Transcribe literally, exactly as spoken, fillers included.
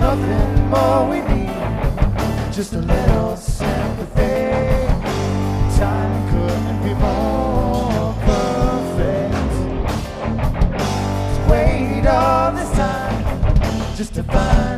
nothing more we need, just a little sympathy. Time couldn't be more perfect. Just waited all this time just to find